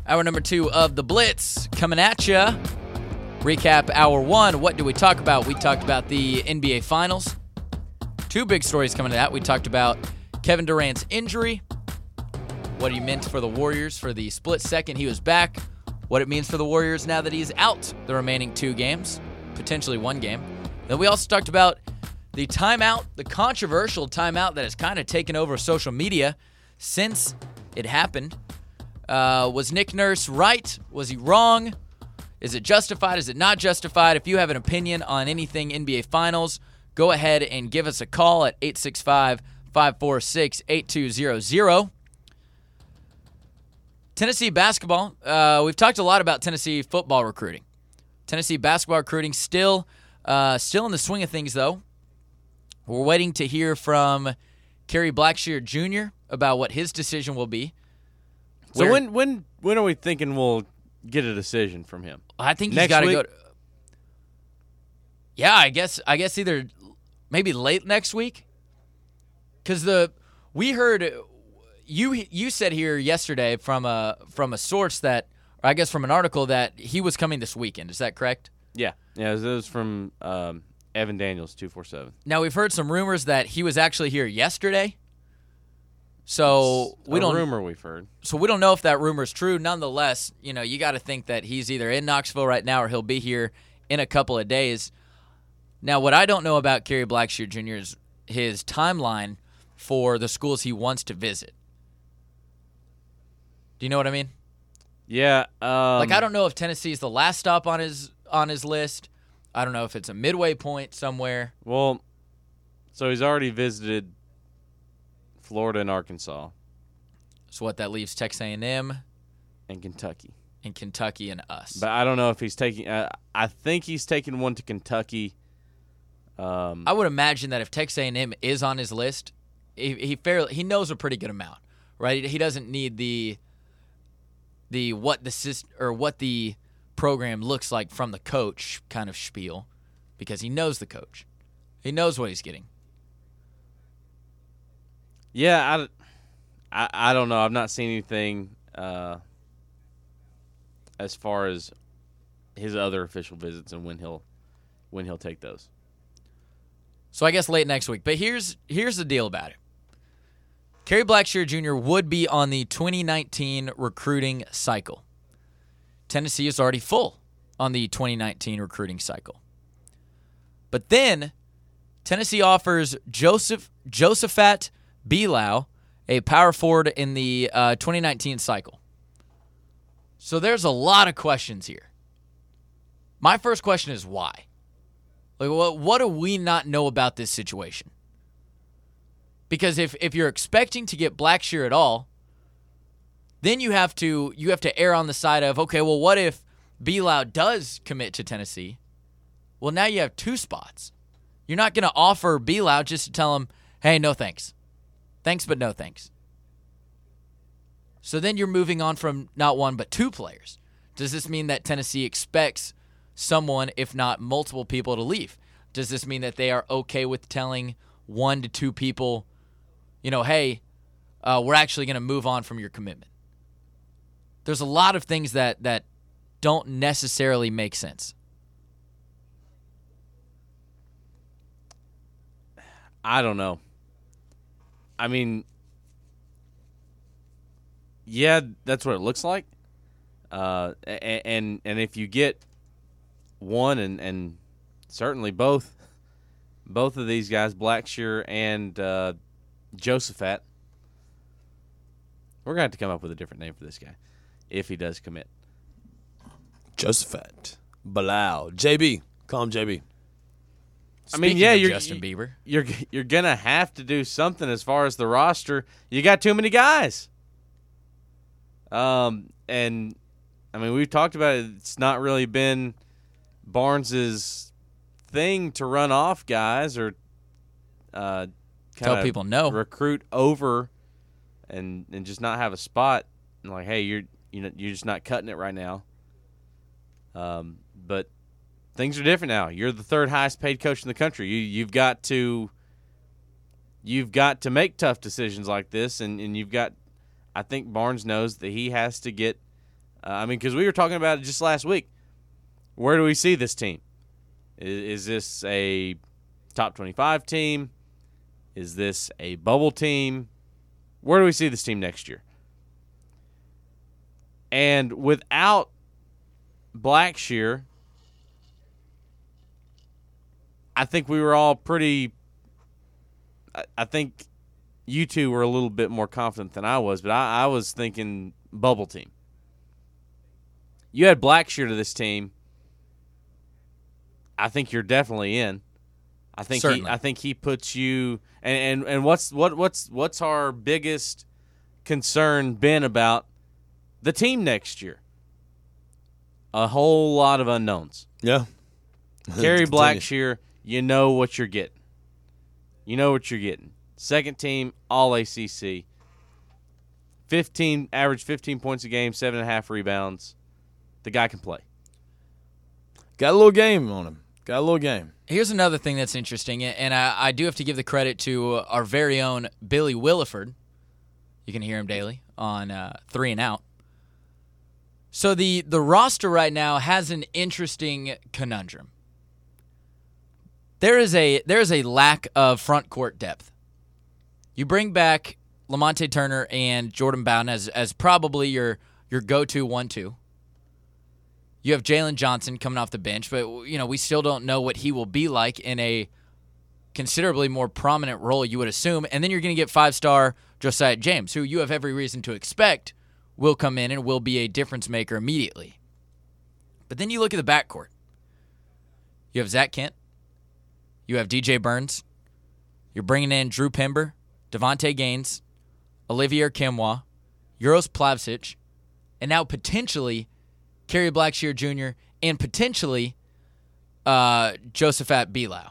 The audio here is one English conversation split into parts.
Hour number 2 of The Blitz coming at you. Recap hour 1. What do we talk about? We talked about the NBA Finals. 2 big stories coming to that. We talked about Kevin Durant's injury, what he meant for the Warriors for the split second he was back, what it means for the Warriors now that he's out the remaining 2 games, potentially 1 game. Then we also talked about the timeout, the controversial timeout that has kind of taken over social media since it happened. Was Nick Nurse right? Was he wrong? Is it justified? Is it not justified? If you have an opinion on anything NBA Finals, go ahead and give us a call at 865-546-8200. Tennessee basketball. We've talked a lot about Tennessee football recruiting. Tennessee basketball recruiting still in the swing of things, though. We're waiting to hear from Kerry Blackshear Jr. about what his decision will be. So when are we thinking we'll get a decision from him? I think he's got to go. Yeah, I guess either maybe late next week. Because we heard you said here yesterday from a source that, or I guess from an article, that he was coming this weekend. Is that correct? Yeah. It was from Evan Daniels 247. Now we've heard some rumors that he was actually here yesterday. So it's a rumor we've heard. So we don't know if that rumor is true. Nonetheless, you got to think that he's either in Knoxville right now or he'll be here in a couple of days. Now, what I don't know about Kerry Blackshear Jr. is his timeline for the schools he wants to visit. Do you know what I mean? Yeah. I don't know if Tennessee is the last stop on his list. I don't know if it's a midway point somewhere. Well, so he's already visited Florida and Arkansas. So what, that leaves Texas A&M and Kentucky. And Kentucky and us. But I don't know if he's taking I think he's taking one to Kentucky. I would imagine that if Texas A&M is on his list, he knows a pretty good amount, right? He doesn't need the what the program looks like from the coach kind of spiel, because he knows the coach. He knows what he's getting. Yeah, I don't know. I've not seen anything as far as his other official visits and when he'll take those. So I guess late next week. But here's the deal about it. Kerry Blackshear Jr. would be on the 2019 recruiting cycle. Tennessee is already full on the 2019 recruiting cycle. But then Tennessee offers Josephat Bilal, a power forward in the 2019 cycle. So there's a lot of questions here. My first question is why? Like, what do we not know about this situation? Because if you're expecting to get Blackshear at all, then you have to err on the side of, okay, well, what if Bilal does commit to Tennessee? Well, now you have 2 spots. You're not going to offer Bilal just to tell him, hey, no thanks. Thanks, but no thanks. So then you're moving on from not 1 but 2 players. Does this mean that Tennessee expects someone, if not multiple people, to leave? Does this mean that they are okay with telling 1 to 2 people, hey, we're actually going to move on from your commitment? There's a lot of things that don't necessarily make sense. I don't know. I mean, yeah, that's what it looks like. And if you get one and certainly both of these guys, Blackshear and Josephat, we're going to have to come up with a different name for this guy if he does commit. Josephat Bilal. JB. Call him JB. You're Justin Bieber. You're gonna have to do something as far as the roster. You got too many guys. And we've talked about it. It's not really been Barnes's thing to run off guys or tell people no, recruit over, and just not have a spot. And like, hey, you're just not cutting it right now. But things are different now. You're the 3rd highest paid coach in the country. You've got to make tough decisions like this, and you've got. I think Barnes knows that he has to get Because we were talking about it just last week. Where do we see this team? Is this a top 25 team? Is this a bubble team? Where do we see this team next year? And without Blackshear, I think we were all pretty – I think you two were a little bit more confident than I was, but I was thinking bubble team. You had Blackshear to this team. I think you're definitely in. I think he puts you and what's our biggest concern been about the team next year? A whole lot of unknowns. Yeah. Kerry Blackshear, you know what you're getting. You know what you're getting. Second team, all ACC. Average 15 points a game, 7.5 rebounds. The guy can play. Got a little game on him. Got a little game. Here's another thing that's interesting, and I do have to give the credit to our very own Billy Williford. You can hear him daily on 3 and Out. So the roster right now has an interesting conundrum. There is a lack of front court depth. You bring back Lamonte Turner and Jordan Bowden as probably your go-to 1-2. You have Jalen Johnson coming off the bench, but we still don't know what he will be like in a considerably more prominent role, you would assume. And then you're going to get 5-star Josiah James, who you have every reason to expect will come in and will be a difference maker immediately. But then you look at the backcourt. You have Zach Kent. You have DJ Burns. You're bringing in Drew Pember, Devontae Gaines, Olivier Kimwa, Uros Plavsic, and now potentially Kerry Blackshear Jr., and potentially Josephat Bilal.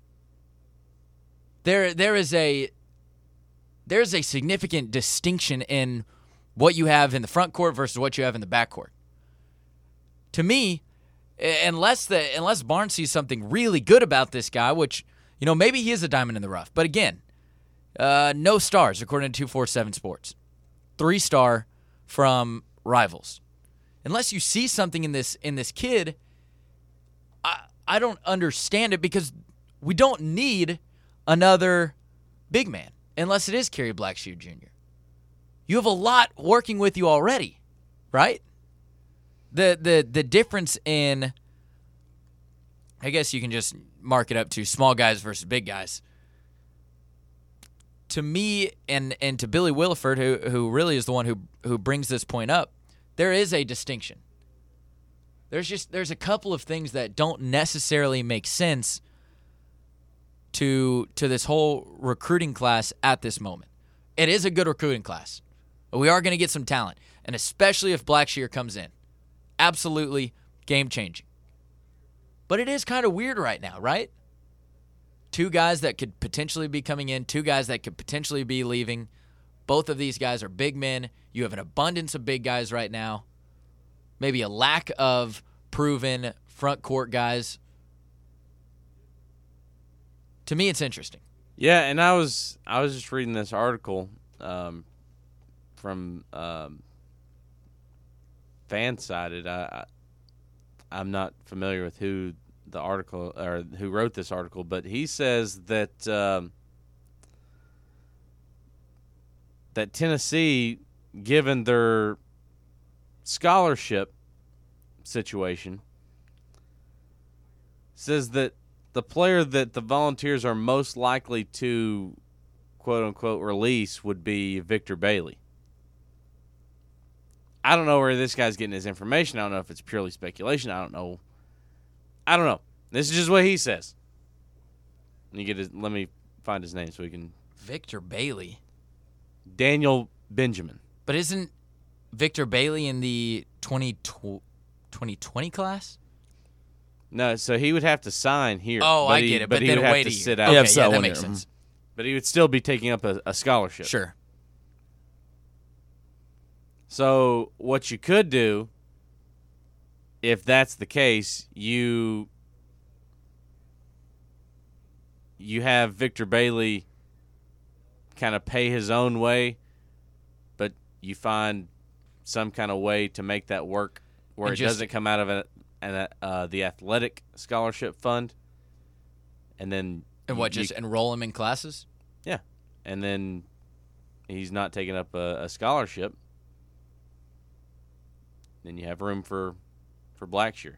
There's a significant distinction in what you have in the front court versus what you have in the back court. To me, unless Barnes sees something really good about this guy, which maybe he is a diamond in the rough, but again, no stars according to 247 Sports, 3-star from Rivals. Unless you see something in this kid, I don't understand it, because we don't need another big man unless it is Kerry Blackshear Jr. You have a lot working with you already, right? The difference in, I guess you can just mark it up to small guys versus big guys. To me and to Billy Williford, who really is the one who brings this point up, there is a distinction. There's a couple of things that don't necessarily make sense to this whole recruiting class at this moment. It is a good recruiting class. We are going to get some talent, and especially if Blackshear comes in. Absolutely game-changing. But it is kind of weird right now, right? 2 guys that could potentially be coming in, 2 guys that could potentially be leaving. Both of these guys are big men. You have an abundance of big guys right now. Maybe a lack of proven front court guys. To me, it's interesting. Yeah, and I was just reading this article from Fansided. I'm not familiar with who the article or who wrote this article, but he says that that Tennessee, given their scholarship situation, says that the player that the Volunteers are most likely to, quote-unquote, release would be Victor Bailey. I don't know where this guy's getting his information. I don't know if it's purely speculation. I don't know. This is just what he says. Let me find his name so we can. Victor Bailey. Daniel Benjamin. But isn't Victor Bailey in the 2020 class? No, so he would have to sign here. Oh, I get it. But he then would have wait to a year. sit out. Okay, Yeah, that makes sense. But he would still be taking up a scholarship. Sure. So what you could do, if that's the case, you have Victor Bailey kind of pay his own way, but you find some kind of way to make that work where And it doesn't come out of the athletic scholarship fund, and then just enroll him in classes? Yeah, and then he's not taking up a scholarship. Then you have room for Blackshear.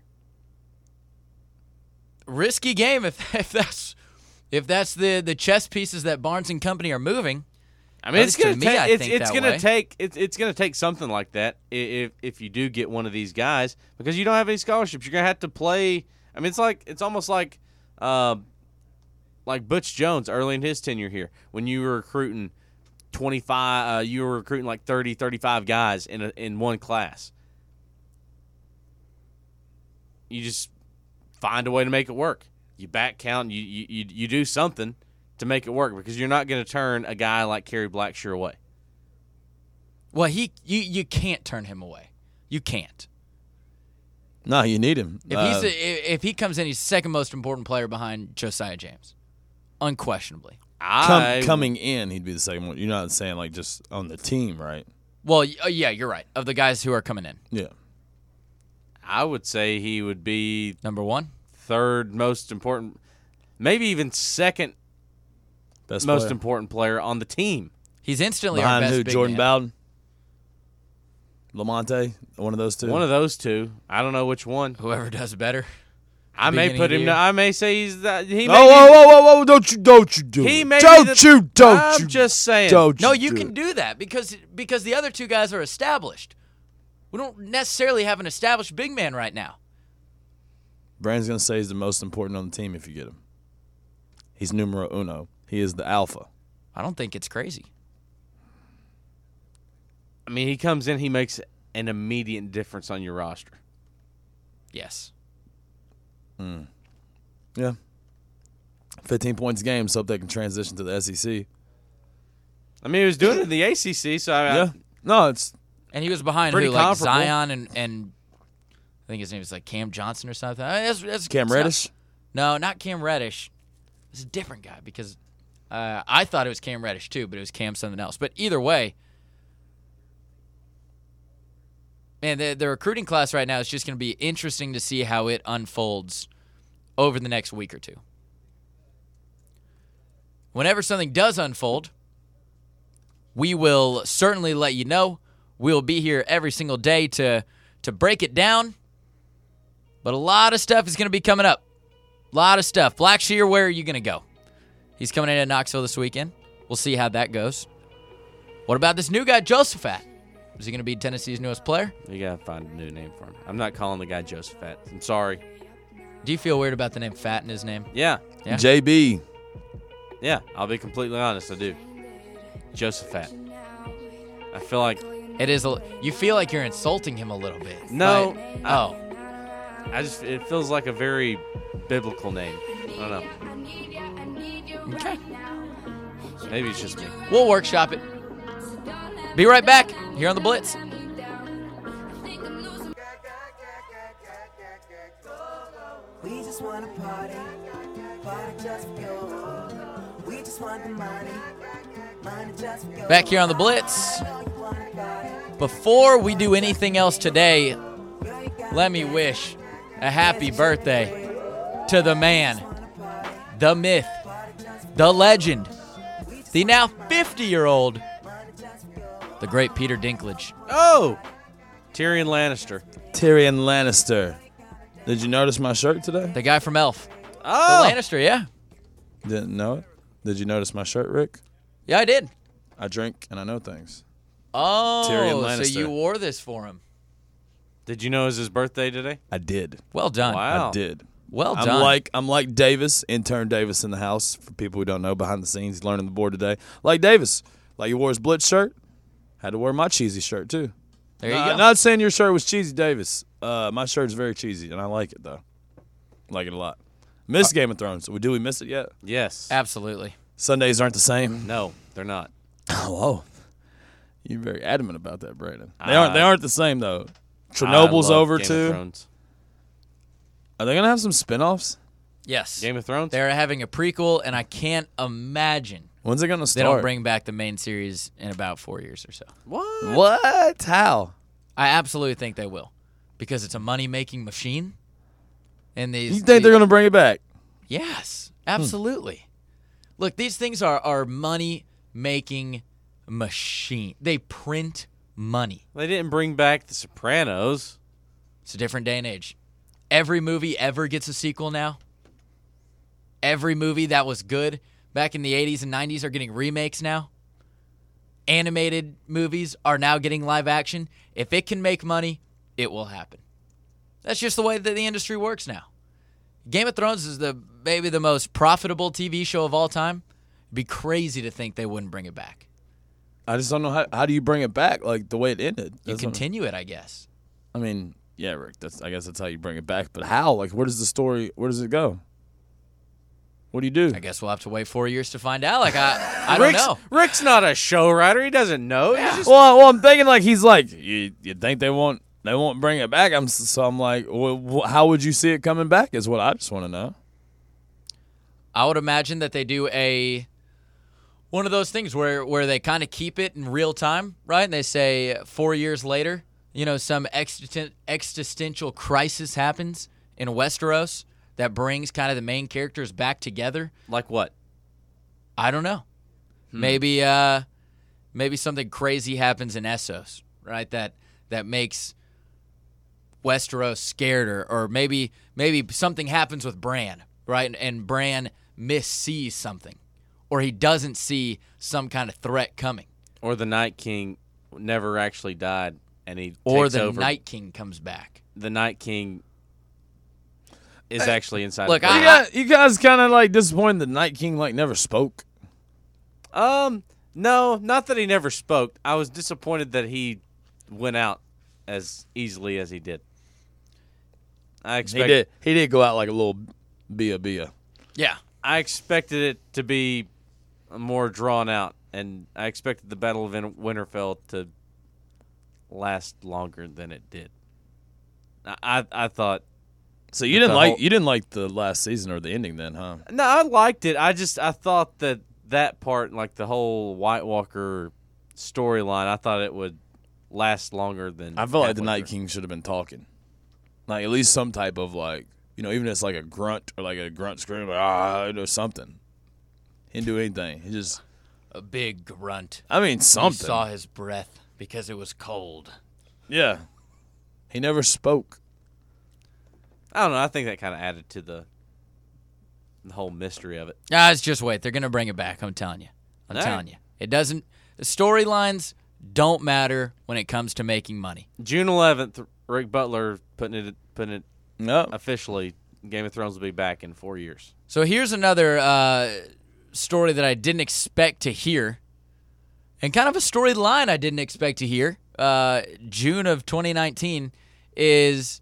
Risky game if that's the chess pieces that Barnes and Company are moving. I mean, it's going to take something like that if you do get one of these guys, because you don't have any scholarships. You're going to have to play. I mean, it's almost like Butch Jones early in his tenure here, when you were recruiting 25, you were recruiting like 30, 35 guys in one class. You just find a way to make it work. You back count. You do something to make it work, because you're not going to turn a guy like Kerry Blackshear away. Well, you can't turn him away. You can't. No, you need him. If he comes in, he's the second most important player behind Josiah James, unquestionably. Coming in, he'd be the second one. You're not saying like just on the team, right? Well, yeah, you're right. Of the guys who are coming in, Yeah. I would say he would be number one, third most important, maybe even second Best most player. important player on the team. he's instantly Behind our best who? big Jordan man. Bowden? Lamonte? One of those two? One of those two. I don't know which one. Whoever does better. I may Beginning put of the him. year. I may say he's that. He may Whoa! Don't you do He it. may Don't be you? I'm just saying. Don't No, you you do can it. do that because the other two guys are established. We don't necessarily have an established big man right now. Brandon's going to say he's the most important on the team if you get him. He's numero uno. He is the alpha. I don't think it's crazy. I mean, he comes in. He makes an immediate difference on your roster. Yes. Yeah. 15 points a game, so hope they can transition to the SEC. I mean, he was doing it in the ACC, so Yeah. No, it's And he was behind Pretty who, like comparable. Zion and I think his name is like Cam Johnson or something. I mean, that's Cam it's not- Reddish. No, not Cam Reddish. It's a different guy because I thought it was Cam Reddish too, but it was Cam something else. But either way, man, the recruiting class right now is just going to be interesting to see how it unfolds over the next week or two. Whenever something does unfold, we will certainly let you know. We'll be here every single day to break it down. But a lot of stuff is going to be coming up. A lot of stuff. Blackshear, where are you going to go? He's coming in at Knoxville this weekend. We'll see how that goes. What about this new guy, Josephat? Is he going to be Tennessee's newest player? You got to find a new name for him. I'm not calling the guy Josephat. I'm sorry. Do you feel weird about the name Fat in his name? Yeah. Yeah. JB. Yeah, I'll be completely honest. I do. Josephat. I feel like It is. You feel like you're insulting him a little bit. No, but- it feels like a very biblical name. I don't know. Okay. Maybe it's just me. We'll workshop it. Be right back here on the Blitz. We just wanna party just for you. We just want the money just for you. Back here on the Blitz. Before we do anything else today, let me wish a happy birthday to the man, the myth, the legend, the now 50-year-old, the great Peter Dinklage. Oh! Tyrion Lannister. Tyrion Lannister. Did you notice my shirt today? The guy from Elf. Oh! The Lannister, yeah. Didn't know it? Did you notice my shirt, Rick? Yeah, I did. I drink and I know things. Oh, Tyrion so Lannister. you wore this for him. Did you know it was his birthday today? I did. Well done. Wow. I did. Well done. I'm like Davis, intern Davis in the house. For people who don't know, behind the scenes, he's learning the board today. Like Davis, like he wore his Blitz shirt, had to wear my cheesy shirt too. There you go. Not saying your shirt was cheesy, Davis. My shirt is very cheesy, and I like it though. Like it a lot. Miss Game of Thrones. Do we miss it yet? Yes. Absolutely. Sundays aren't the same. No, they're not. Oh, whoa. You're very adamant about that, Brandon. They aren't the same though. I Chernobyl's love over Game of too. Thrones. Are they gonna have some spinoffs? Yes. Game of Thrones? They're having a prequel, and I can't imagine When's it gonna they start? don't bring back the main series in about 4 years or so. What? What? How? I absolutely think they will, because it's a money-making machine. And You think they're going to bring it back? Yes, absolutely. Look, these things are money-making machine. They print money. They didn't bring back The Sopranos. It's a different day and age. Every movie ever gets a sequel now. Every movie that was good back in the 80s and 90s are getting remakes now. Animated movies are now getting live action. If it can make money, it will happen. That's just the way that the industry works now. Game of Thrones is maybe the most profitable TV show of all time. It'd be crazy to think they wouldn't bring it back. I just don't know how do you bring it back like the way it ended. You continue it, I guess. I mean, yeah, Rick. I guess that's how you bring it back. But how? Like, where does it go? What do you do? I guess we'll have to wait 4 years to find out. Like I don't know. Rick's not a show writer. He doesn't know. Yeah. He's just, Well, I'm thinking like he's like you think they won't bring it back. I'm like, well, how would you see it coming back? Is what I just want to know. I would imagine that they do one of those things where they kind of keep it in real time, right? And they say 4 years later, some existential crisis happens in Westeros that brings kind of the main characters back together. like what? I don't know. Maybe something crazy happens in Essos, right? That makes Westeros scared, or maybe something happens with Bran, right? And Bran missees something, or he doesn't see some kind of threat coming, Or the Night King never actually died, and he or takes the over. Night King comes back. The Night King is actually inside. Look, the prison. You guys kind of like disappointed the Night King like never spoke. No, not that he never spoke. I was disappointed that he went out as easily as he did. He did go out like a little bia. Yeah. I expected it to be more drawn out, and I expected the Battle of Winterfell to last longer than it did. I thought. So you didn't like the last season or the ending then, huh? No, I liked it. I thought that part, like the whole White Walker storyline, I thought it would last longer than. I felt like the halfway Night through. King should have been talking, like at least some type of like even if it's like a grunt or like a grunt scream, like, or something. He didn't do anything. He just A big grunt. something. You saw his breath because it was cold. Yeah, he never spoke. I don't know. I think that kind of added to the whole mystery of it. Guys, just wait. They're going to bring it back. I'm telling you. I'm telling you. It doesn't. The storylines don't matter when it comes to making money. June 11th, Rick Butler putting it No, officially. Game of Thrones will be back in 4 years. So here's another story that I didn't expect to hear, and kind of a storyline I didn't expect to hear. June of 2019 is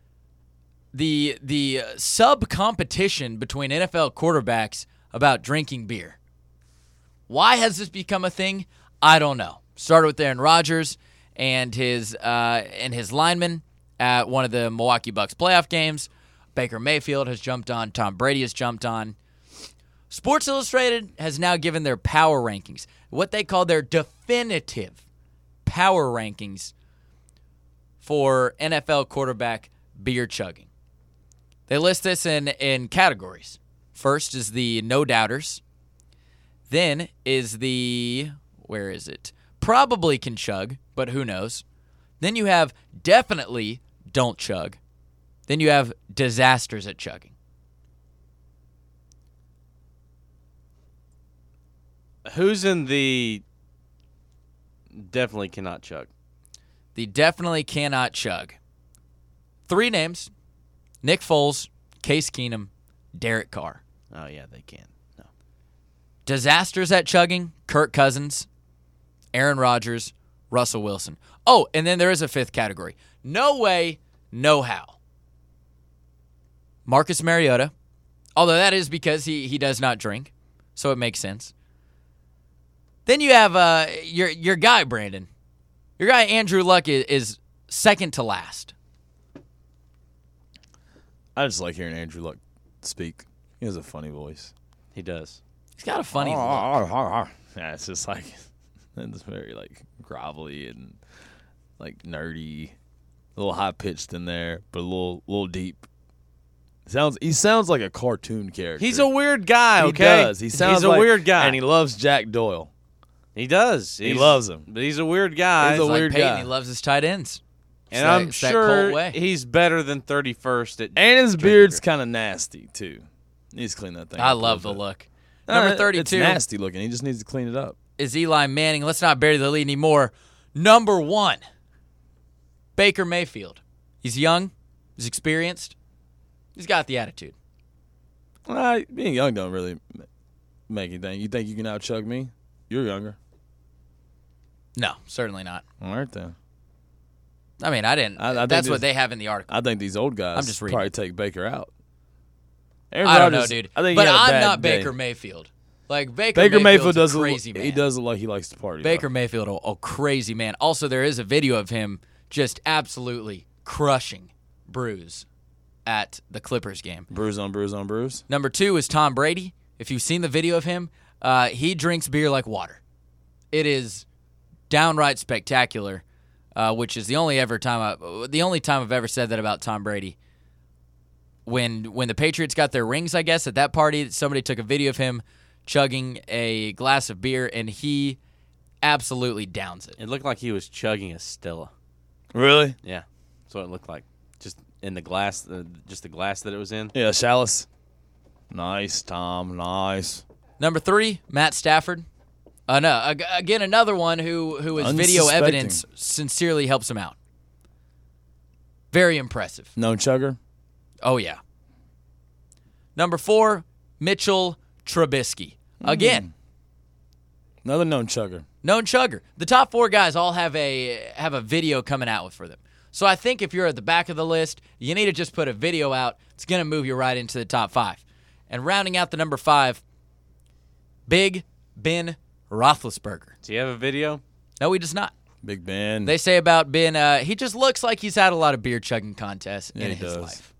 the sub competition between NFL quarterbacks about drinking beer. Why has this become a thing? I don't know. Started with Aaron Rodgers and his linemen at one of the Milwaukee Bucks playoff games. Baker Mayfield has jumped on. Tom Brady has jumped on. Sports Illustrated has now given their power rankings, what they call their definitive power rankings for NFL quarterback beer chugging. They list this in categories. First is the no doubters. Then is the, where is it? Probably can chug, but who knows. Then you have definitely don't chug. Then you have disasters at chugging. Who's in the definitely cannot chug? The definitely cannot chug. 3 names: Nick Foles, Case Keenum, Derek Carr. Oh, yeah, they can. No. Disasters at chugging: Kirk Cousins, Aaron Rodgers, Russell Wilson. Oh, and then there is a 5th category. No way, no how. Marcus Mariota, although that is because he does not drink, so it makes sense. Then you have your guy, Brandon. Your guy, Andrew Luck, is second to last. I just like hearing Andrew Luck speak. He has a funny voice. He does. He's got a funny look. Yeah, it's just like it's very like grovelly and like nerdy, a little high pitched in there, but a little deep. He sounds like a cartoon character. He's a weird guy. Okay, He does. He's a weird guy, and he loves Jack Doyle. He does. He loves him. But he's a weird guy. He's a Like weird Peyton, guy. he loves his tight ends. And I'm It's that sure Colt way. he's better than 31st at. And his drinking beard's beer. kind of nasty too. He needs to clean that thing. I up a love the little bit. look. Number It's 32 nasty looking. He just needs to clean it up. is Eli Manning. Let's not bury the lead anymore. Number 1, Baker Mayfield. He's young. He's experienced. He's got the attitude. Being young don't really make anything. You think you can out-chug me? You're younger. No, certainly not. All right, then. I mean, I didn't. I think that's what this- they have in the article. I think these old guys I'm just reading probably it. take Baker out. Aaron I don't know, Rodgers, dude. I think but he had a I'm bad not day. Baker Mayfield. Like Baker Mayfield Mayfield's does a look- crazy man. He does look like he likes to party. Baker Mayfield, a crazy man. Also, there is a video of him just absolutely crushing Bruce at the Clippers game. Bruise on bruise on bruise. Number 2 is Tom Brady. If you've seen the video of him, he drinks beer like water. It is downright spectacular, which is the only time I've ever said that about Tom Brady. When the Patriots got their rings, I guess, at that party, somebody took a video of him chugging a glass of beer, and he absolutely downs it. It looked like he was chugging a Stella. Really? Yeah, that's what it looked like. Just in the glass, just the glass that it was in. Yeah, Chalice. Nice, Tom. Nice. Number 3, Matt Stafford. Again, another one who is video Unsuspecting. evidence sincerely helps him out. Very impressive. Known chugger. Oh, yeah. Number 4, Mitchell Trubisky. Again, Another known chugger. known chugger. The top 4 guys all have a video coming out for them. So I think if you're at the back of the list, you need to just put a video out. It's going to move you right into the top 5. And rounding out the number 5, Big Ben Roethlisberger. Does he have a video? No, he does not. Big Ben. They say about Ben, he just looks like he's had a lot of beer chugging contests Yeah, in he his does. life.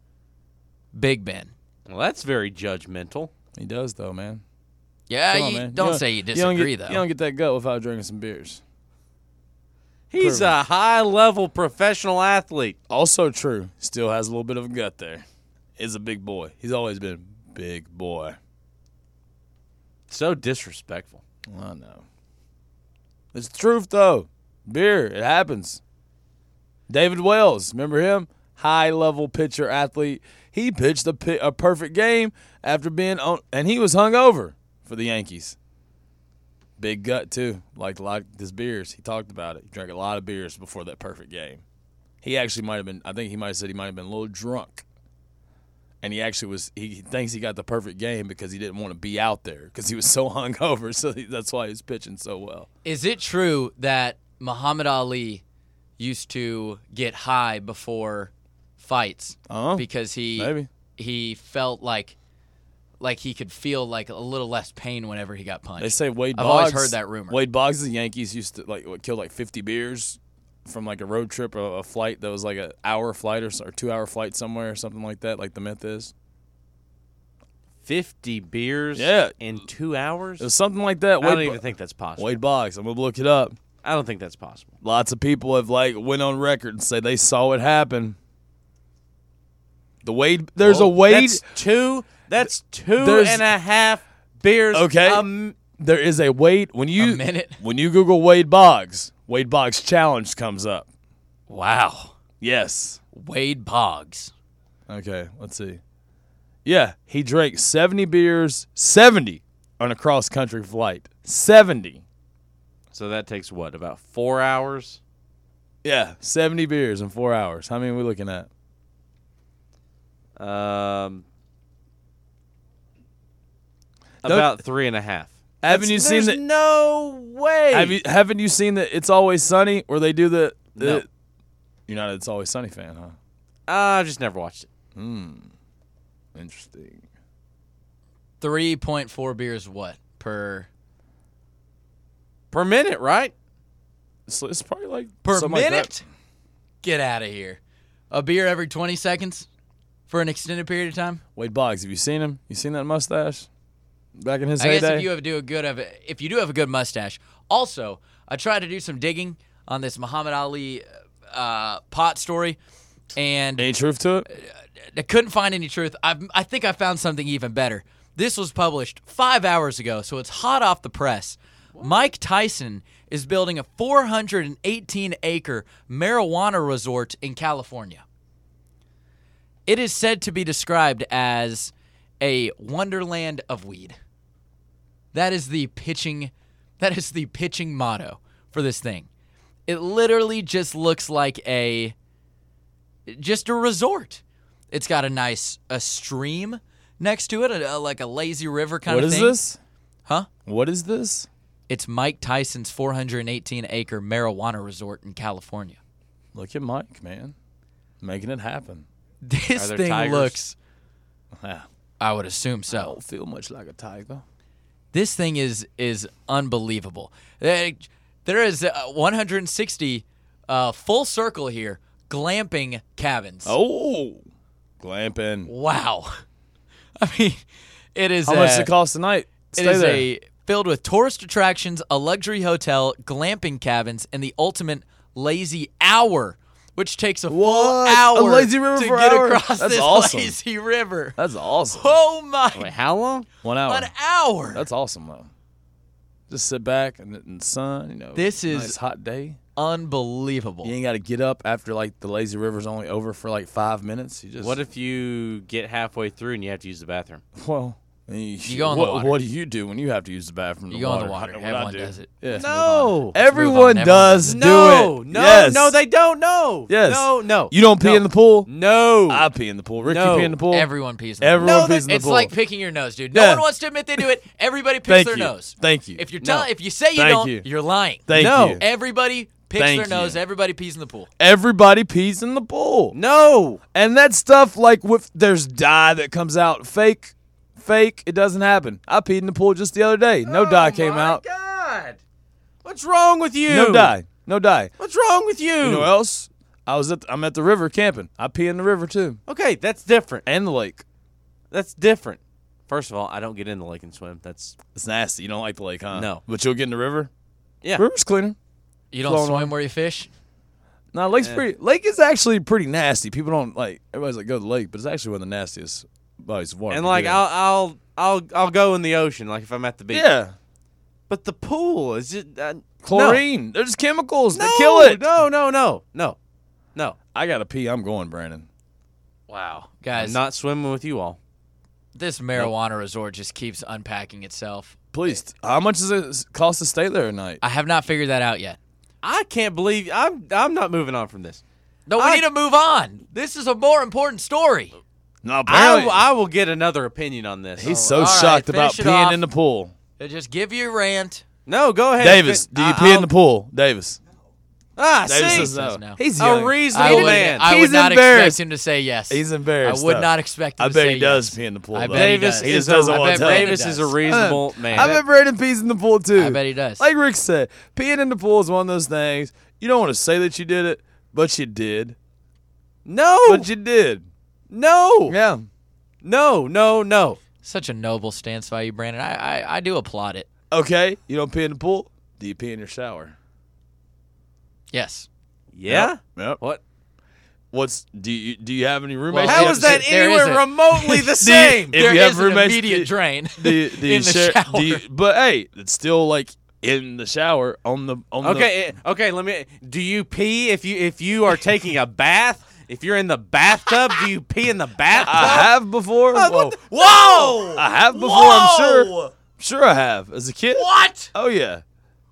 Big Ben. Well, that's very judgmental. He does, though, man. Yeah, Come on, you man. don't say you disagree, You though. don't get that gut without drinking some beers. He's a high-level professional athlete. Also true. Still has a little bit of a gut there. Is a big boy. He's always been a big boy. So disrespectful. I know. It's the truth, though. Beer, it happens. David Wells, remember him? High-level pitcher athlete. He pitched a perfect game after being on, and he was hungover for the Yankees. Big gut, too. Liked a lot of his beers. He talked about it. He drank a lot of beers before that perfect game. He actually might have been, I think he might have said he might have been a little drunk. And he actually was, he thinks he got the perfect game because he didn't want to be out there because he was so hungover. So that's why he's pitching so well. Is it true that Muhammad Ali used to get high before fights because he felt like he could feel like a little less pain whenever he got punched? They say Wade Boggs. I've always heard that rumor. Wade Boggs, the Yankees used to kill 50 beers from a road trip, a flight that was like an hour flight or 2-hour flight somewhere or something like that, like the myth is. 50 beers Yeah. in 2 hours? It was something like that. I don't even think that's possible. Wade Boggs. I'm gonna look it up. I don't think that's possible. Lots of people have went on record and say they saw it happen. The Wade, there's a Wade. That's two There's- and a half beers. Okay. There is a Wade when you A minute? when you Google Wade Boggs challenge comes up. Wow. Yes. Wade Boggs. Okay, let's see. Yeah, he drank 70 beers, 70 on a cross-country flight. 70. So that takes what, about 4 hours? Yeah, 70 beers in 4 hours. How many are we looking at? About 3.5. Haven't you seen There's the? no way. Haven't you seen the It's Always Sunny where they do the? No. You're not an It's Always Sunny fan, huh? I just never watched it. Interesting. 3.4 beers what? Per Per minute, right? It's probably like per something like that. minute? Get out of here. A beer every 20 seconds for an extended period of time? Wade Boggs, have you seen him? You seen that mustache back in his I guess heyday? if you do have a good mustache. Also, I tried to do some digging on this Muhammad Ali pot story, and Any truth to it? I couldn't find any truth. I think I found something even better. This was published 5 hours ago, so it's hot off the press. Mike Tyson is building a 418-acre marijuana resort in California. It is said to be described as a wonderland of weed. That is the pitching motto for this thing. It literally just looks like just a resort. It's got a stream next to it, like a lazy river kind What of is thing. this? Huh? What is this? It's Mike Tyson's 418-acre marijuana resort in California. Look at Mike, man. Making it happen. This Are there thing tigers? looks, Yeah. I would assume I so. don't feel much like a tiger. This thing is unbelievable. There is 160 full circle here, glamping cabins. Oh, glamping. Wow. I mean, it is How much does it cost tonight? It is filled with tourist attractions, a luxury hotel, glamping cabins, and the ultimate lazy hour, which takes a full What? hour A lazy river to for get an hour? across That's this awesome. lazy river. That's awesome. Oh my! Wait, how long? 1 hour. An hour. That's awesome, though. Just sit back in the sun, This is- nice hot day. Unbelievable. You ain't got to get up after like the lazy river's only over for like 5 minutes. You just What if you get halfway through and you have to use the bathroom? well. You go in the water. What do you do when you have to use the bathroom? You go in the water. I know what I Everyone do. does it. Yeah. No. Everyone Everyone does do No, it. no, Yes. no, they don't. No. Yes. No. You don't pee No. in the pool? No. I pee in the pool. Ricky No. pee in the pool. Everyone pees in the Everyone No, pees in the It's pool. like picking your nose, dude. No Yeah. one wants to admit they do it. Everybody picks Thank their you. nose. Thank you. If you're No. if you say you Thank don't, you. you're lying. Thank No. you. Everybody picks Thank their nose. you. Everybody pees in the pool. Everybody pees in the pool. No. And that stuff like with there's dye that comes out fake, it doesn't happen. I peed in the pool just the other day. No dye came out. Oh, my God. What's wrong with you? No dye. No dye. What's wrong with you? You know what else? I'm at the river camping. I pee in the river too. Okay, that's different. And the lake. That's different. First of all, I don't get in the lake and swim. That's It's nasty. You don't like the lake, huh? No. But you'll get in the river? yeah. River's cleaner. You don't Flowing swim water. where you fish. No, lake's Yeah. pretty. Lake is actually pretty nasty. People don't like. Everybody's like, go to the lake, but it's actually one of the nastiest bodies of water. And to like get in. I'll go in the ocean like if I'm at the beach. yeah, But the pool is just chlorine. There's chemicals No. that kill it. No. I gotta pee. I'm going, Brandon. Wow, I'm guys, not swimming with you all. this marijuana resort just keeps unpacking itself. Please. How much does it cost to stay there at night? I have not figured that out yet. I can't believe I'm not moving on from this. No, we need to move on. This is a more important story. No, apparently I will get another opinion on this. he's so all right, shocked about finish it peeing off. in the pool. Just give you a rant. No, go ahead. Davis, do you pee in the pool? Davis. Davis Davis see? says no. says no. He's A young. reasonable man. I He's would not embarrassed. expect him to say yes. He's embarrassed. I would though. not expect him I to bet say he does yes. pee in the pool. I though. bet he Davis does. He just is doesn't a, want to tell Davis you. is a reasonable man. I bet Brandon pees in the pool too. I bet he does. Like Rick said, peeing in the pool is one of those things. You don't want to say that you did it, but you did. no, But you did. no, Yeah. no. Such a noble stance by you, Brandon. I do applaud it. Okay. You don't pee in the pool? Do you pee in your shower? Yes. Yeah. Yep. What? Do you have any roommates? Well, How Yeah, is that there anywhere isn't. remotely the same? If There you have is an roommates, immediate drain do you in the share, shower. but hey, it's still like in the shower on the Okay. Let me. Do you pee if you are taking a bath? If you're in the bathtub, do you pee in the bathtub? I have before. Whoa. Whoa! I have before. I'm sure. Sure, I have as a kid. What? Oh yeah,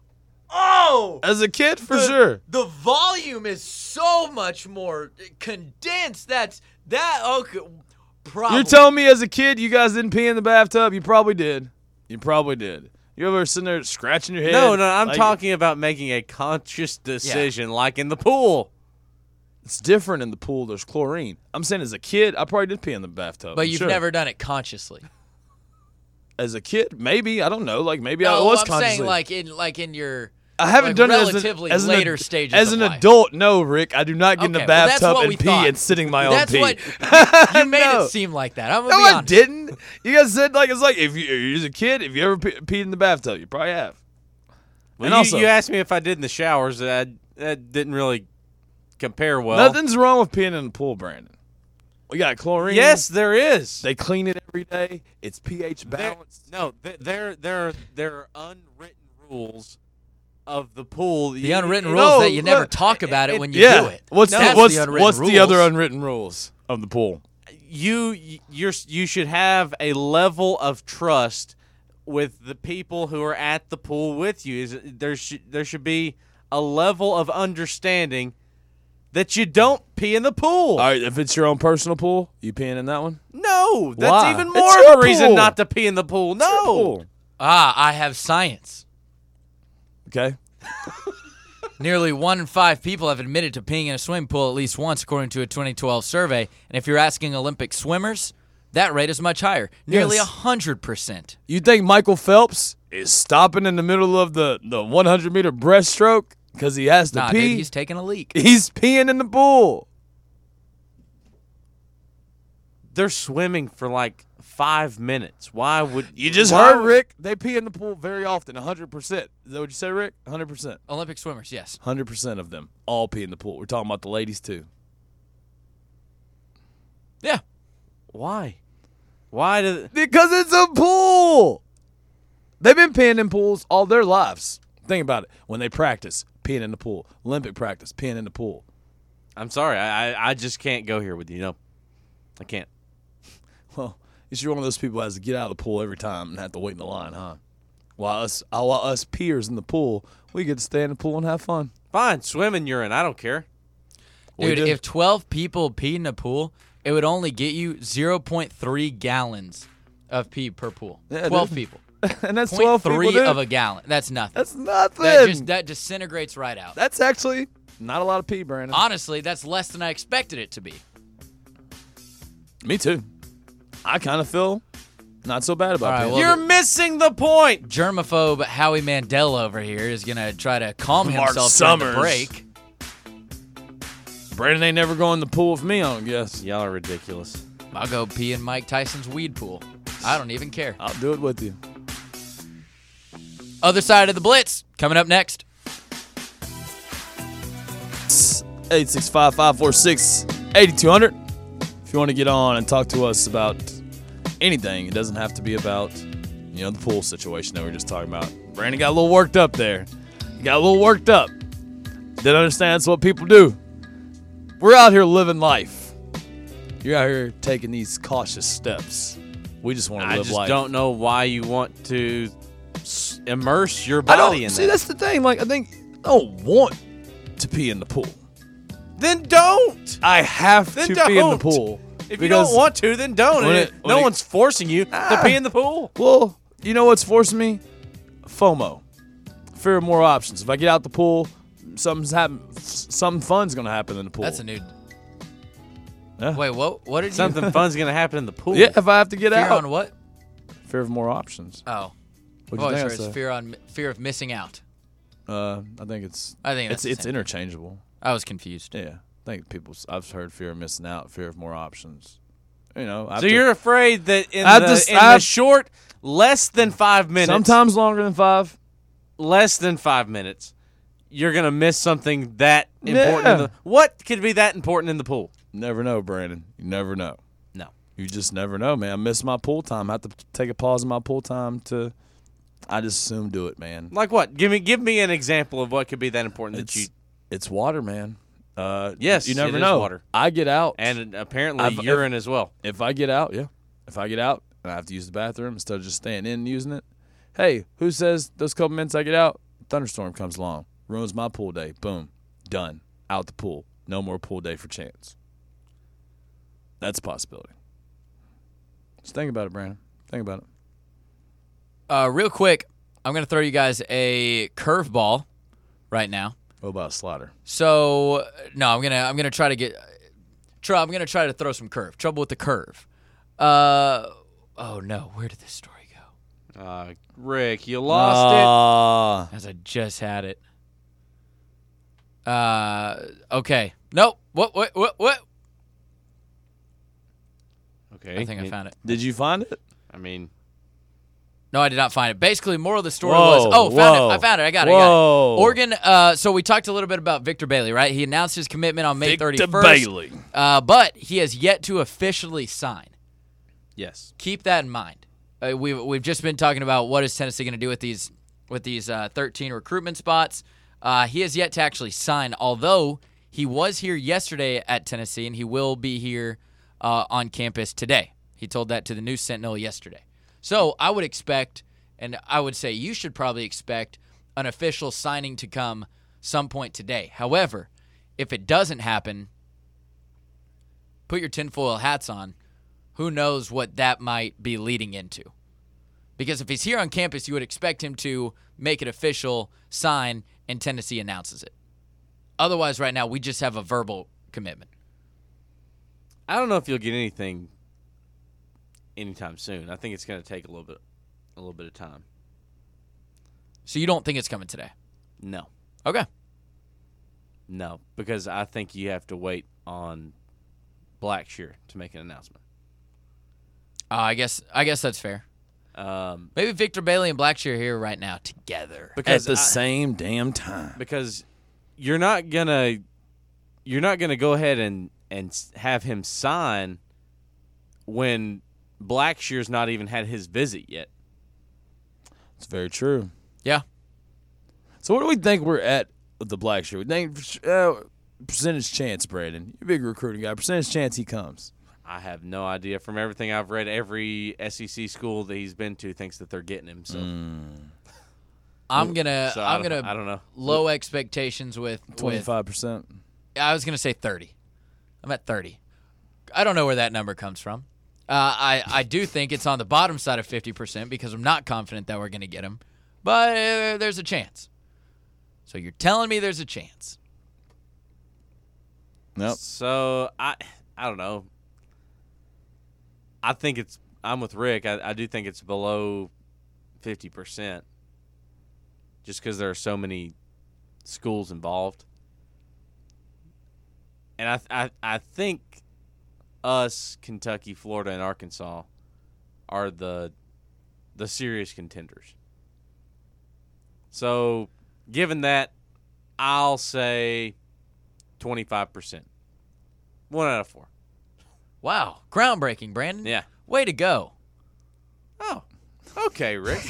Oh! as a kid for sure. The volume is so much more condensed. Okay. Probably. You're telling me as a kid you guys didn't pee in the bathtub? You probably did. You probably did. You ever sitting there scratching your head? No, I'm Like, talking about making a conscious decision, like in the pool. It's different in the pool. There's chlorine. I'm saying as a kid, I probably did pee in the bathtub. But I'm you've sure. never done it consciously. As a kid, maybe I don't know. Like maybe No, I was I'm consciously. saying like in your. I haven't like, done relatively it as later an, stages as of an life. adult. No, Rick, I do not get in the Okay, well, that's bathtub what we and pee thought. and sitting my own That's pee. what you made No. it seem like that. I'm gonna No, be I honest. didn't. You guys said like it's like if you're a kid, if you ever peed in the bathtub, you probably have. Well, And also, you asked me if I did in the showers. that didn't really compare well. Nothing's wrong with peeing in the pool, Brandon. We got chlorine. Yes, there is. They clean it every day. It's pH balanced. There are unwritten rules of the pool. The unwritten rules that you never talk about it when you do it. What's That's the unwritten what's rules. the other unwritten rules of the pool? You should have a level of trust with the people who are at the pool with you. There should be a level of understanding that you don't pee in the pool. All right, if it's your own personal pool, you peeing in that one? No, that's Why? even It's more your of a reason pool. not to pee in the pool. It's your No. pool. I have science. Okay. Nearly 1 in 5 people have admitted to peeing in a swimming pool at least once, according to a 2012 survey. And if you're asking Olympic swimmers, that rate is much higher, nearly Yes. 100%. You think Michael Phelps is stopping in the middle of the 100-meter breaststroke because he has to Nah, pee? dude, he's taking a leak. He's peeing in the pool. They're swimming for like 5 minutes. Why would You just why heard, would- Rick. They pee in the pool very often, 100%. Is that what you said, Rick? 100%. Olympic swimmers, yes. 100% of them all pee in the pool. We're talking about the ladies, too. Yeah. Why? Why do? Because it's a pool. They've been peeing in pools all their lives. Think about it. When they practice, peeing in the pool. Olympic practice, peeing in the pool. I'm sorry. I just can't go here with you. No, I can't. Well, you're one of those people who has to get out of the pool every time and have to wait in the line, huh? While us peers in the pool, we get to stay in the pool and have fun. Fine, swim in urine. I don't care. We Dude, do. if 12 people peed in a pool, it would only get you 0.3 gallons of pee per pool. Yeah, 12 dude. people. And that's 12 people, 0.3 dude. of a gallon. That's nothing. That's nothing. That disintegrates right out. That's actually not a lot of pee, Brandon. Honestly, that's less than I expected it to be. Me too. I kind of feel not so bad about All right, peeing. well, You're missing the point. Germaphobe Howie Mandel over here is going to try to calm Mark himself during the Summers. break. Brandon ain't never going in the pool with me, I don't guess. Y'all are ridiculous. I'll go pee in Mike Tyson's weed pool. I don't even care. I'll do it with you. Other side of the blitz coming up next. 865-546-8200. If you want to get on and talk to us about anything, it doesn't have to be about, the pool situation that we were just talking about. Brandon got a little worked up there. He got a little worked up. Didn't understand that's what people do. We're out here living life. You're out here taking these cautious steps. We just want to I live just life. don't know why you want to immerse your body in see, that. that's the thing. I think I don't want to pee in the pool. Then don't. I have Then to pee in the don't. pool. If you because- don't want to, then don't. when No it- one's forcing you to pee in the pool. Well, you know what's forcing me? FOMO. Fear of more options. If I get out the pool, something fun's gonna happen in the pool. That's a new. Yeah. Wait, what? What did Something fun's gonna happen in the pool. Yeah, if I have to get you? Fear out. on what? Fear of more options. Oh, What'd oh, you sure. think I It's said? fear of missing out. I think it's I think that's the it's same. interchangeable. I was confused. Yeah, I think I've heard fear of missing out, fear of more options. So you're afraid that in I the, just- in the short, less than 5 minutes, sometimes longer than 5. less than 5 minutes, you're gonna miss something that important. Yeah. What could be that important in the pool? Never know, Brandon. You never know. No. You just never know, man. I miss my pool time. I have to take a pause in my pool time to. I just assume do it, man. Like what? Give me an example of what could be that important that you. It's water, man. Yes, you never it is know. water. I get out, And apparently I've- urine as well. if I get out, if I get out and I have to use the bathroom instead of just staying in and using it, hey, who says those couple minutes I get out, thunderstorm comes along, ruins my pool day. Boom, done. Out the pool. No more pool day for Chance. That's a possibility. Just think about it, Brandon. Think about it. Real quick, I'm gonna throw you guys a curveball right now. What about a slider? So no, I'm gonna try to get. I'm gonna try to throw some curve. Trouble with the curve. Oh no, where did this story go? Rick, you lost As I just had it. Okay. Nope. What? it. Okay. I think I found it. Did you find it? I mean, No, I did not find it. Basically, moral of the story Whoa, was... whoa. I found it. I got it. Whoa. Oregon, so we talked a little bit about Victor Bailey, right? He announced his commitment on May 31st. Victor Bailey. But he has yet to officially sign. Yes. Keep that in mind. We've just been talking about what is Tennessee going to do with these 13 recruitment spots. He has yet to actually sign, although he was here yesterday at Tennessee, and he will be here on campus today. He told that to the News Sentinel yesterday. So I would expect, and I would say you should probably expect, an official signing to come some point today. However, if it doesn't happen, put your tinfoil hats on. Who knows what that might be leading into? Because if he's here on campus, you would expect him to make it official, sign, and Tennessee announces it. Otherwise, right now, we just have a verbal commitment. I don't know if you'll get anything anytime soon. I think it's going to take a little bit of time. So you don't think it's coming today? No. Okay. No, because I think you have to wait on Blackshear to make an announcement. I guess that's fair. Maybe Victor Bailey and Blackshear are here right now together. At the same damn time. Because you're not gonna go ahead and have him sign when Blackshear's not even had his visit yet. It's very true. Yeah. So what do we think we're at with the Blackshear? We think percentage chance, Brandon. You're a big recruiting guy. Percentage chance he comes. I have no idea. From everything I've read, every SEC school that he's been to thinks that they're getting him. So I'm gonna I don't know. Low expectations with 25%. I was gonna say 30. I'm at 30. I don't know where that number comes from. I do think it's on the bottom side of 50% because I'm not confident that we're gonna get him, but there's a chance. So you're telling me there's a chance? Nope. So I don't know. I'm with Rick. I do think it's below 50%, just because there are so many schools involved. And I think us, Kentucky, Florida, and Arkansas are the serious contenders. So, given that, I'll say 25%. 1 out of 4. Wow, groundbreaking, Brandon. Yeah. Way to go. Oh, okay, Rick.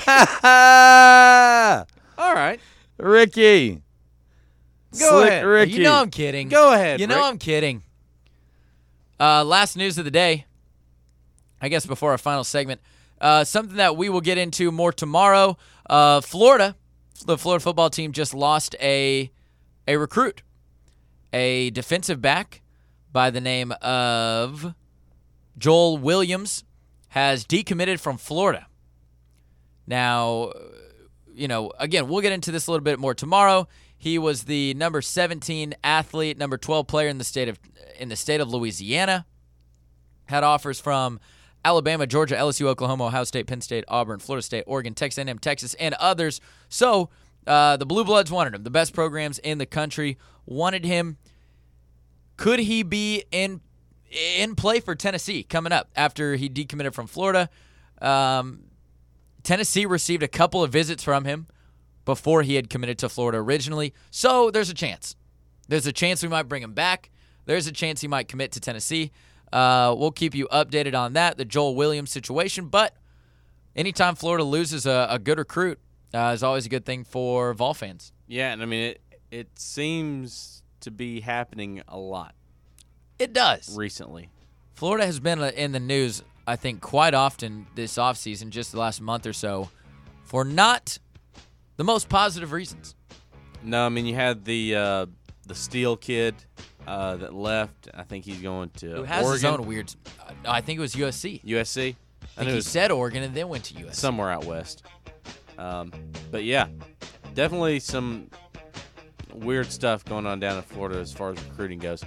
All right. Ricky. Go Slick ahead. Ricky. You know I'm kidding. Go ahead, You know Rick. I'm kidding. Last news of the day, I guess before our final segment, something that we will get into more tomorrow. Florida, the Florida football team just lost a recruit, a defensive back by the name of Joel Williams has decommitted from Florida. Now, again, we'll get into this a little bit more tomorrow. He was the number 17 athlete, number 12 player in the state of Louisiana. Had offers from Alabama, Georgia, LSU, Oklahoma, Ohio State, Penn State, Auburn, Florida State, Oregon, Texas A&M, Texas, and others. So the Blue Bloods wanted him. The best programs in the country wanted him. Could he be in play for Tennessee coming up after he decommitted from Florida? Tennessee received a couple of visits from him before he had committed to Florida originally. So there's a chance. There's a chance we might bring him back. There's a chance he might commit to Tennessee. We'll keep you updated on that, the Joel Williams situation. But anytime Florida loses a good recruit is always a good thing for Vol fans. Yeah, and I mean, it seems to be happening a lot. It does. Recently. Florida has been in the news, I think, quite often this offseason, just the last month or so, for not the most positive reasons. No, I mean, you had the Steele kid that left. I think he's going to Who has Oregon. his own weird... I think it was USC. USC? I think he said Oregon and then went to USC. Somewhere out west. But, yeah, definitely some weird stuff going on down in Florida as far as recruiting goes.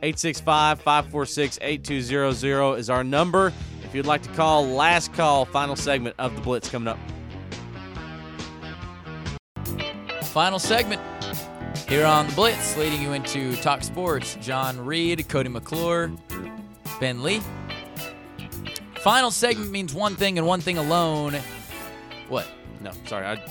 865-546-8200 is our number. If you'd like to call, last call, final segment of the Blitz coming up. Final segment here on the Blitz, leading you into Talk Sports. John Reed, Cody McClure, Ben Lee. Final segment means one thing and one thing alone. What? No, sorry.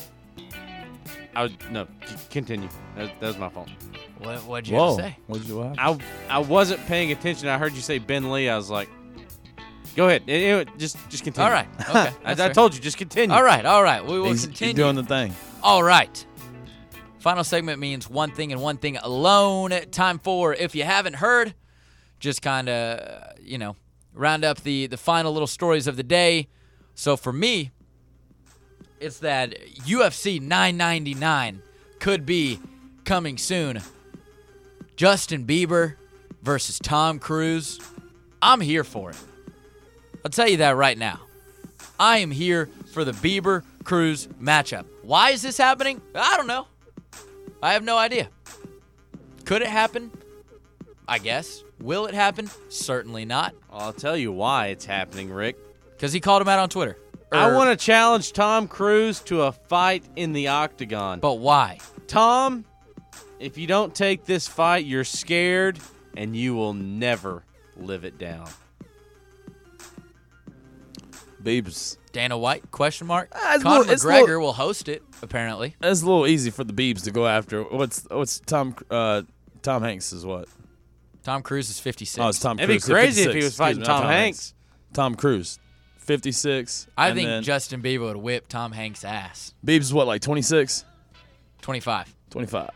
Continue. That was my fault. What'd you have to say? What? I wasn't paying attention. I heard you say Ben Lee. I was like, go ahead. Just continue. All right. Okay. I told you, just continue. All right. We will He's continue. doing the thing. All right. Final segment means one thing and one thing alone. Time for, if you haven't heard, just kind of, round up the final little stories of the day. So for me, it's that UFC 999 could be coming soon. Justin Bieber versus Tom Cruise. I'm here for it. I'll tell you that right now. I am here for the Bieber-Cruise matchup. Why is this happening? I don't know. I have no idea. Could it happen? I guess. Will it happen? Certainly not. I'll tell you why it's happening, Rick. Because he called him out on Twitter. I want to challenge Tom Cruise to a fight in the octagon. But why? Tom, if you don't take this fight, you're scared, and you will never live it down. Biebs. Dana White, question mark? It's Conor little- it's McGregor little- will host it, apparently. It's a little easy for the Biebs to go after. What's Tom Hanks is what? Tom Cruise is 56. Oh, it's Tom It'd be Cruise. crazy if 56. he was fighting Excuse me, not Tom Hanks. Tom Cruise, 56. I and think then Justin Bieber would whip Tom Hanks' ass. Biebs is what, like 26? 25. 25.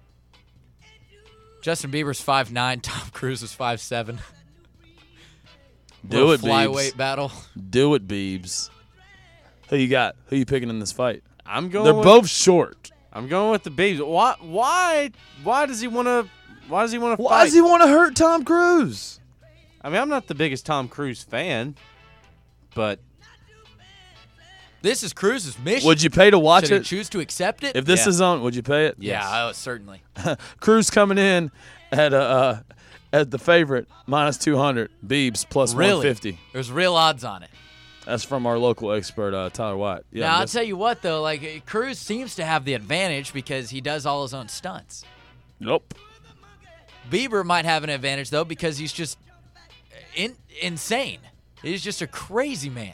Justin Bieber's 5'9", Tom Cruise is 5'7". Do it, flyweight Biebs. battle. Do it, Biebs. Who you got? Who you picking in this fight? I'm going. They're both short. I'm going with the Biebs. Why does he want to? Why does he want to fight? Why does he want to hurt Tom Cruise? I mean, I'm not the biggest Tom Cruise fan, but This is Cruise's mission. Would you pay to watch Should he it? choose to accept it? If this Yeah. is on, would you pay it? Yes. Yeah, certainly. Cruise coming in at the favorite minus 200. Biebs plus Really? 150. There's real odds on it. That's from our local expert Tyler White. Yeah, Now, I'll tell you what, though. Cruise seems to have the advantage because he does all his own stunts. Nope. Bieber might have an advantage, though, because he's just insane. He's just a crazy man.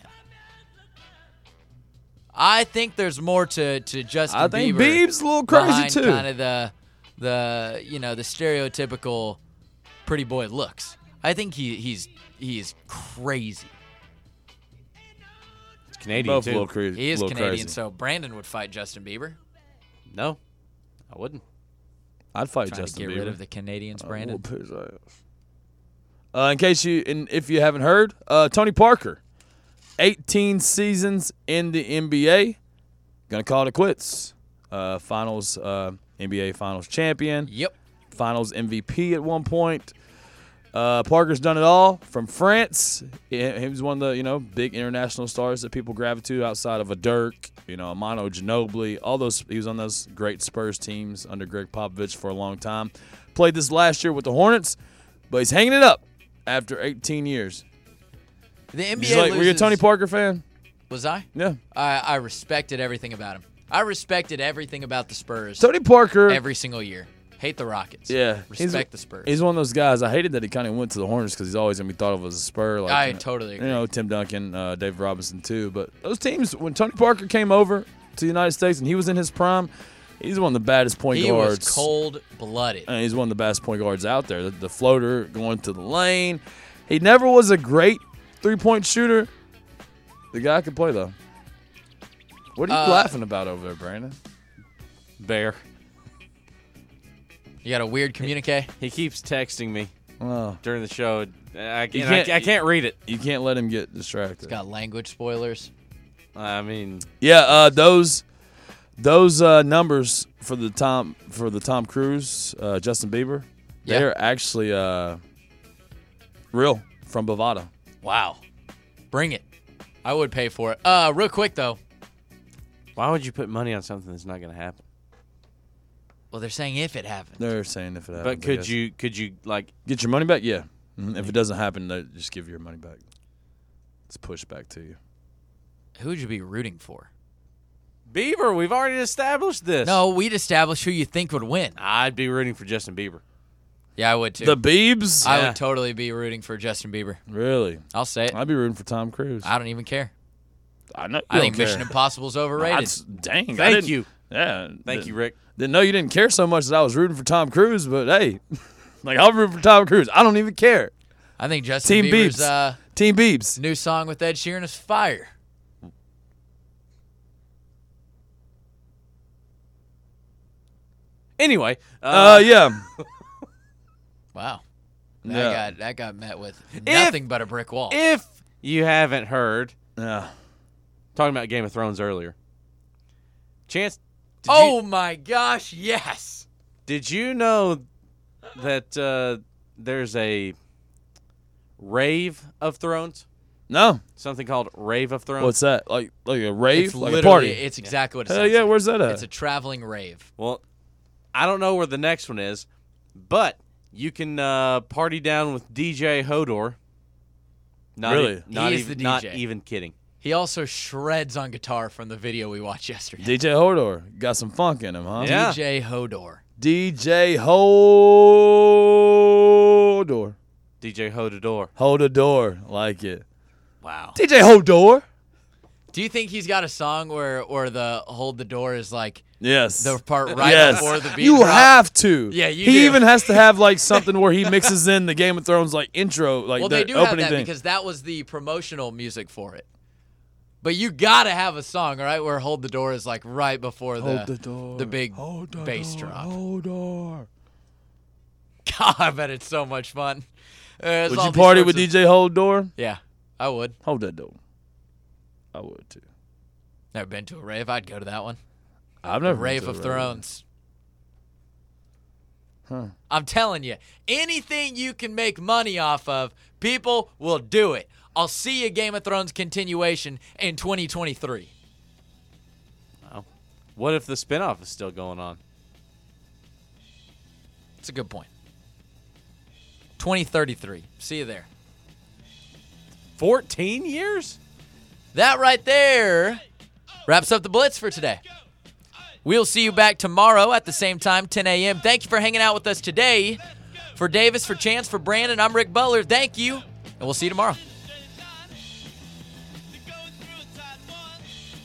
I think there's more to Justin Bieber. I think Biebs a little crazy behind too. Kind of the stereotypical pretty boy looks. I think he's crazy. it's Canadian Both too. a little crazy. He is little Canadian, crazy. so Brandon would fight Justin Bieber. No, I wouldn't. I'd fight Trying Justin to get Bieber. rid of the Canadians, Brandon. Whoop his ass. In case if you haven't heard, Tony Parker, 18 seasons in the NBA, gonna call it quits. Finals NBA Finals champion. Yep. Finals MVP at one point. Parker's done it all from France. He was one of the big international stars that people gravitate to outside of a Dirk, a Manu Ginobili, all those. He was on those great Spurs teams under Greg Popovich for a long time. Played this last year with the Hornets, but he's hanging it up after 18 years. The NBA Were you a loses- Tony Parker fan? Was I? Yeah. I respected everything about him. I respected everything about the Spurs Tony Parker. every single year. Hate the Rockets. Yeah. Respect the Spurs. He's one of those guys. I hated that he kind of went to the Hornets because he's always going to be thought of as a Spur. Like, I totally agree. Tim Duncan, Dave Robinson too. But those teams, when Tony Parker came over to the United States and he was in his prime, he's one of the baddest point He guards. was cold-blooded. And he's one of the best point guards out there. The floater going to the lane. He never was a great three-point shooter. The guy could play though. What are you laughing about over there, Brandon? Bear. You got a weird communique? He keeps texting me Oh, during the show. I can't- can't read it. you can't let him get distracted. It's got language spoilers. I mean, Yeah, those numbers for the Tom Cruise, Justin Bieber, Yeah. they're actually real from Bovada. Wow. Bring it. I would pay for it. Real quick, though. why would you put money on something that's not going to happen? Well, they're saying if it happens. They're saying if it happens. But could you like? get your money back? Yeah. If it doesn't happen, they just give your money back. It's pushed back to you. Who would you be rooting for? Bieber, we've already established this. No, we'd establish who you think would win. I'd be rooting for Justin Bieber. Yeah, I would, too. The Biebs? I Yeah. would totally be rooting for Justin Bieber. Really? I'll say it. I'd be rooting for Tom Cruise. I don't even care. I know. I think Mission Impossible is overrated. Dang. Thank you. Yeah. Thank you, Rick. Didn't know you didn't care so much that I was rooting for Tom Cruise, but hey, like I'm rooting for Tom Cruise. I don't even care. I think Justin Team Bieber's Biebs. Team Biebs. new song with Ed Sheeran is fire. Anyway, Yeah. Wow. Yeah. That got met with nothing but a brick wall. if you haven't heard, Yeah. talking about Game of Thrones earlier, Chance, My gosh, yes. did you know that there's a Rave of Thrones? No. Something called Rave of Thrones? What's that? Like a rave? It's Like a literally, party? it's exactly what it Hell sounds yeah, like. where's that at? It's a traveling rave. Well, I don't know where the next one is, but you can party down with DJ Hodor. Really? Not He is even, the not DJ. even kidding. He also shreds on guitar from the video we watched yesterday. DJ Hodor. Got some funk in him, huh? Yeah. DJ Hodor. DJ Hodor. DJ Hodor. Hold a door. Like it. Wow. DJ Hodor. Do you think he's got a song where the hold the door is like Yes. the part right Yes. before the beat You drop? have to. Yeah, you He do. even has to have like something where he mixes in the Game of Thrones like intro, like Well, the they do have opening that thing. because that was the promotional music for it. But you gotta have a song, right, where "Hold the Door" is like right before the big bass drop. Hodor. God, I bet it's so much fun. Would you party with DJ Hodor? Yeah, I would. Hold that door. I would too. Never been to a rave. I'd go to that one. I've The never been Rave to a of rave. Thrones. Huh. I'm telling you, anything you can make money off of, people will do it. I'll see a Game of Thrones continuation in 2023. Wow. What if the spinoff is still going on? It's a good point. 2033. See you there. 14 years? That right there wraps up the Blitz for today. We'll see you back tomorrow at the same time, 10 a.m. Thank you for hanging out with us today. For Davis, for Chance, for Brandon, I'm Rick Butler. Thank you, and we'll see you tomorrow.